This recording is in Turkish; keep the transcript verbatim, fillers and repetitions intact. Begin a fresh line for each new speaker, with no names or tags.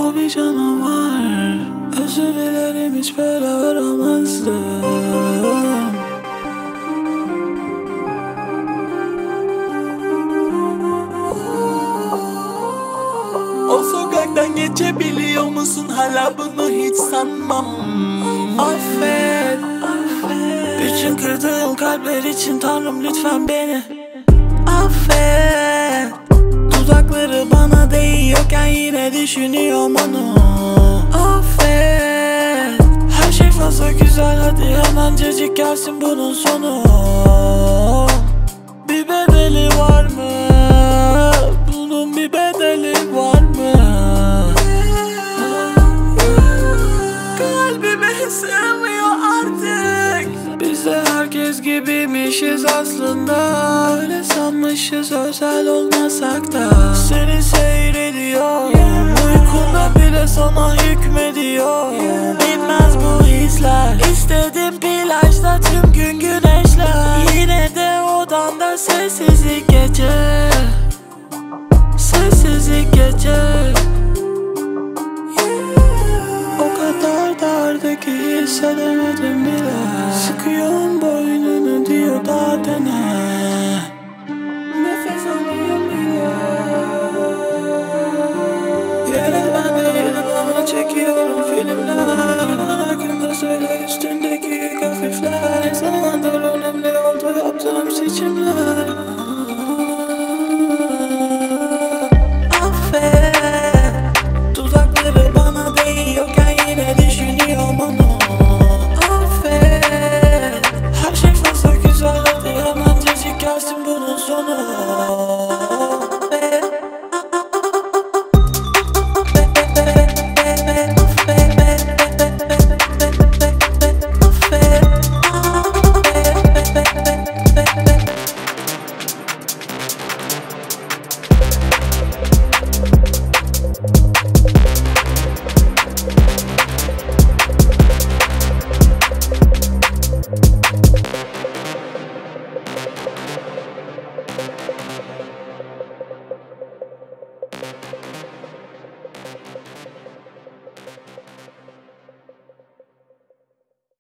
O bir canavar. Özür dilerim, hiç böyle aramazdım. O sokaktan geçebiliyor musun? Hala bunu hiç sanmam. Affet, affet. Bütün kırdığım kalpler için Tanrım lütfen beni affet. Dudakları bana değiyorken yine düşünüyorum onu. Affet. Her şey fazla güzel, hadi hemencecik gelsin bunun sonu. Bir bedeli var mı? Bunun bir bedeli var mı? Kalbime sığmıyor artık. Biz de herkes gibiymişiz aslında. Öyle sanmışız özel olmasak da. Seni seyrediyorum, uykunda bile sana hükmediyor. Bitmez bu hisler. İstedim plajda tüm gün güneşler. Yine de odamda sessizlik gece. Sessizlik gece. O kadar dardı ki hissedemedim bile. Sıkıyorum boynunu diyor daha dene. Nefes alıyorum bile. Yere ben de yerim ama çekiyorum filmler. Kimler söyle üstündeki yük hafifler. Ne zamandır önemli oldu yaptığım seçimler.